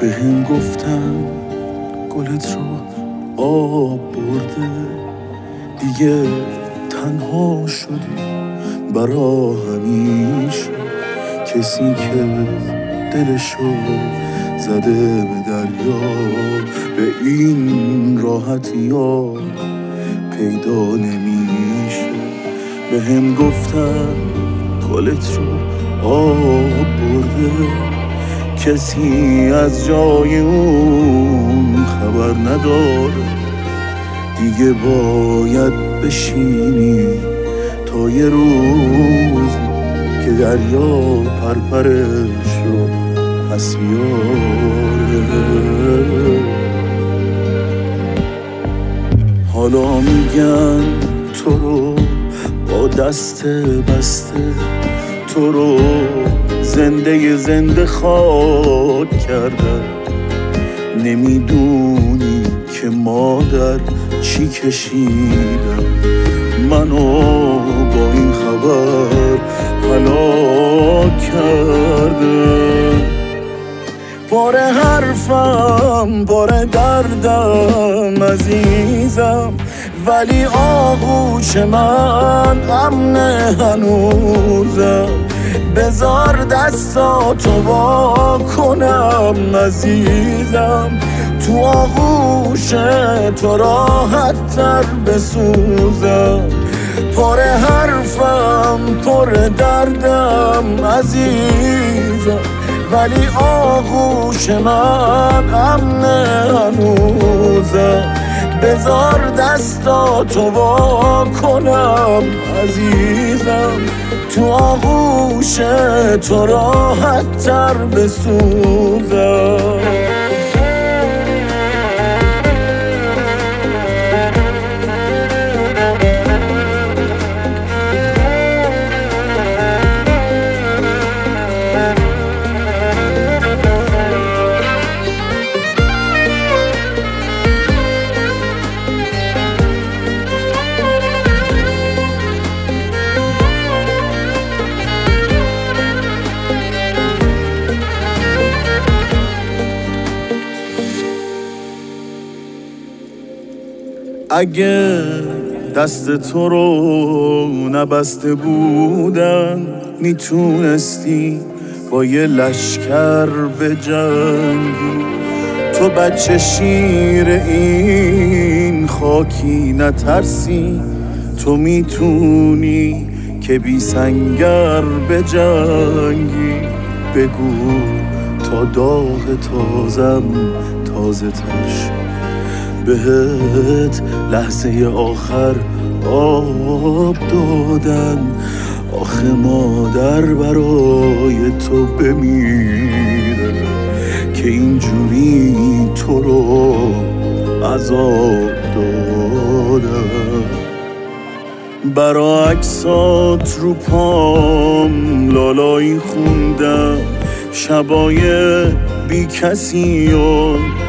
بهم گفتن گلت رو آب برده، دیگه تنها شدی برا همیشه. کسی که دلشو زده به دریا به این راحتی ها پیدا نمیشه. بهم گفتن گلت رو آب برده، کسی از جای اون خبر نداره. دیگه باید بشینی تا یه روز که دریا پرپرش رو پس بیاره. حالا میگن تو رو با دست بسته، تو رو زنده خاک کردن. نمیدونی که مادر چی کشیدم، منو با این خبر هلاک کرده. پر حرفم پر دردم عزیزم، ولی آغوش من امن هنوزم. بذار دستاتو وا کنم عزیزم، تو آغوش تو راحت تر بسوزم. پر حرفم پر دردم عزیزم، ولی آغوش من امن هنوزم. بذار دستاتو وا کنم عزیزم، تو آغوش تو راحت تر بسوزم. اگه دست تو رو نبسته بودن، میتونستی با یه لشکر بجنگی. تو بچه شیر این خاکی نترسی، تو میتونی که بی سنگر بجنگی. بگو تا داغ تازم تازه تر، بهت لحظه آخر آب دادن. آخه مادر برای تو بمیره که اینجوری تو رو عذاب دادن. برا عکسات رو پام لالایی خوندم، شبای بی کسی و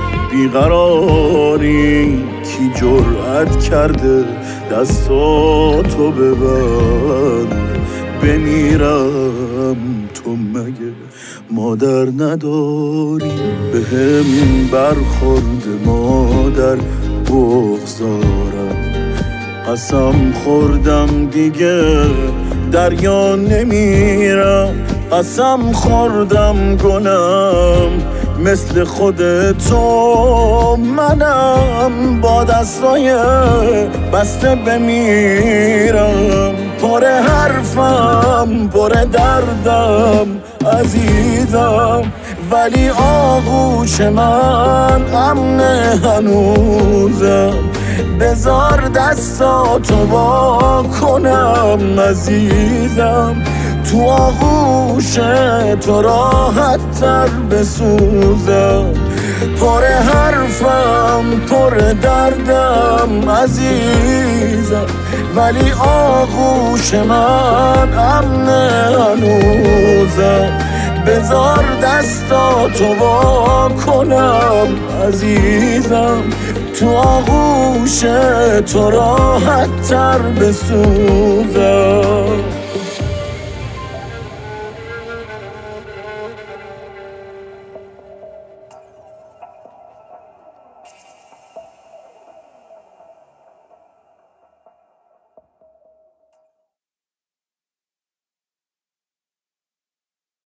بیقراری. کی جرأت کرده دستاتو ببند؟ بمیرم تو مگه مادر نداری؟ بهم برخورد مادر بغضارم، قسم خوردم دیگه دریا نمیرم. قسم خوردم گلم مثل خودتو منم، با دستای بسته بمیرم. پر حرفم پر دردم عزیزم، ولی آغوش من امن هنوزم. بذار دستاتو وا کنم عزیزم، تو آغوش تو راحت تر بسوزم. پر حرفم پر دردم عزیزم، ولی آغوش من امن هنوزم. بذار دستاتو وا کنم عزیزم، تو آغوش تو راحت تر بسوزم.